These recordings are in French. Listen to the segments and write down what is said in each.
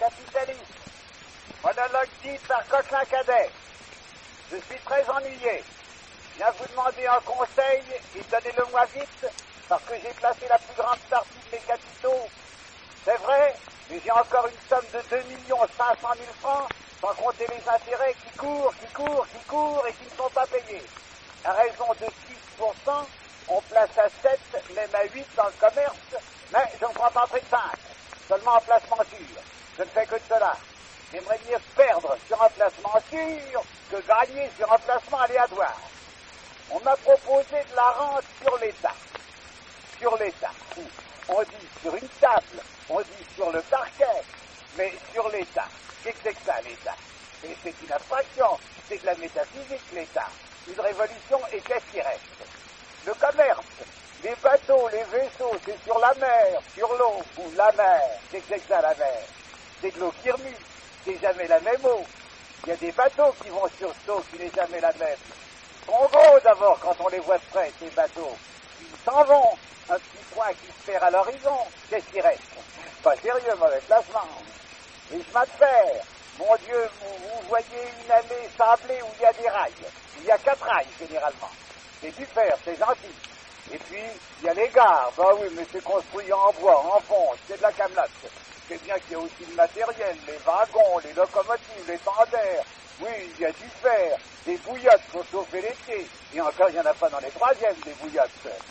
capitaliste. Monologue dit par Coquelin Cadet. Je suis très ennuyé. Je viens vous demander un conseil et donnez-le-moi vite, parce que j'ai placé la plus grande partie de mes capitaux. C'est vrai, mais j'ai encore une somme de 2 500 000 francs, sans compter les intérêts qui courent et qui ne sont pas payés. À raison de 6%, on place à 7, même à 8 dans le commerce, mais je ne prends pas près de 5, seulement en placement sûr. Je ne fais que de cela. J'aimerais mieux perdre sur un placement sûr que gagner sur un placement aléatoire. On m'a proposé de la rente sur l'État. Sur l'État. On dit sur une table, on dit sur le parquet, mais sur l'État. Qu'est-ce que c'est que ça, l'État? Et c'est une abstraction, c'est de la métaphysique, l'État. Une révolution, et qu'est-ce qui reste? Le commerce, les bateaux, les vaisseaux, c'est sur la mer, sur l'eau, ou la mer. Qu'est-ce que c'est que ça, la mer? C'est de l'eau qui remue, c'est jamais la même eau. Il y a des bateaux qui vont sur cette eau qui n'est jamais la même. Ils sont gros d'abord quand on les voit de près, ces bateaux. Ils s'en vont. Un petit point qui se perd à l'horizon. Qu'est-ce qui reste? Pas sérieux, mauvais placement. Les chemins de fer. Mon Dieu, vous voyez une allée sablée où il y a des rails. Il y a 4 rails, généralement. C'est du fer, c'est gentil. Et puis, il y a les gares. Bah oui, mais c'est construit en bois, en fonte, c'est de la camelote. C'est bien qu'il y a aussi le matériel, les wagons, les locomotives, les tenders. Oui, il y a du fer, des bouillottes pour chauffer les pieds. Et encore, il n'y en a pas dans les troisièmes, des bouillottes.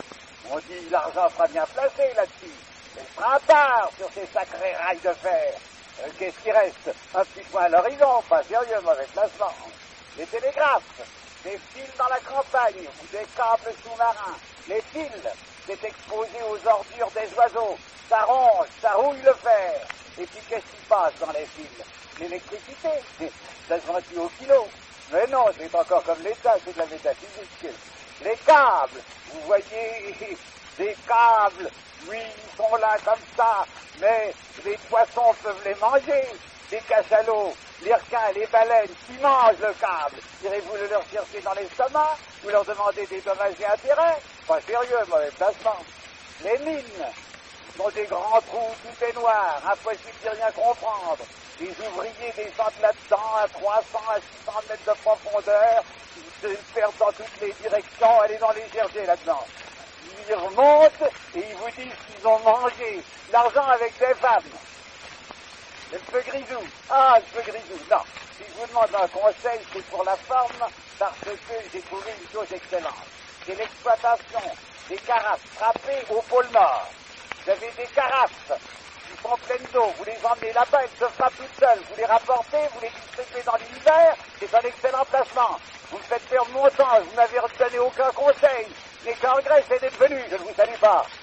On dit l'argent sera bien placé là-dessus. Mais le train part sur ces sacrés rails de fer. Qu'est-ce qui reste? Un petit point à l'horizon, pas sérieux, mauvais placement. Les télégraphes, des fils dans la campagne ou des câbles sous-marins. Les fils, c'est exposé aux ordures des oiseaux. Ça ronge, ça rouille le fer. Et puis qu'est-ce qui passe dans les fils? L'électricité, ça se vend au kilo. Mais non, c'est encore comme l'État, c'est de la métaphysique. Les câbles, vous voyez, des câbles, oui, ils sont là comme ça, mais les poissons peuvent les manger, les cachalots, les requins, les baleines, qui mangent le câble. Irez-vous le leur chercher dans l'estomac, ou leur demander des dommages et intérêts? Pas sérieux, mauvais placement. Les mines sont des grands trous, tout est noir, impossible de rien comprendre. Les ouvriers descendent là-dedans à 300 à 600 mètres de profondeur, ils se perdent dans toutes les directions, allez dans les chercher là-dedans. Ils remontent et ils vous disent qu'ils ont mangé l'argent avec des femmes. Le feu grisou. Ah, le feu grisou. Non. Si je vous demande un conseil, c'est pour la forme, parce que j'ai trouvé une chose excellente. C'est l'exploitation des carafes frappées au pôle Nord. Vous avez des carafes qui sont pleines d'eau, vous les emmenez là-bas, elles se frappent toutes seules, vous les rapportez, vous les distribuez dans l'univers, c'est un excellent placement. Vous me faites perdre mon temps, vous n'avez donné aucun conseil. Mais qu'en regret, c'est d'être venu, je ne vous salue pas.